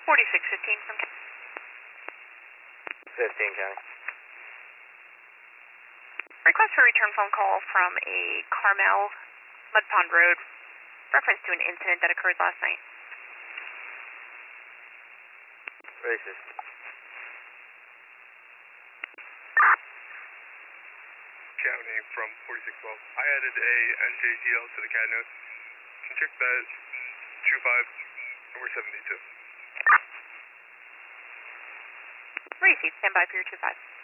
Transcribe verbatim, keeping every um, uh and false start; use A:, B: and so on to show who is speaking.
A: forty-six fifteen from
B: fifteen County.
A: Request for return phone call from a Carmel, Mud Pond Road, reference to an incident that occurred last night.
B: Racist.
C: County from forty-six twelve. I added a N J D L to the C A D note. Can check that two five, number seventy-two.
A: Receive, stand by for your two five.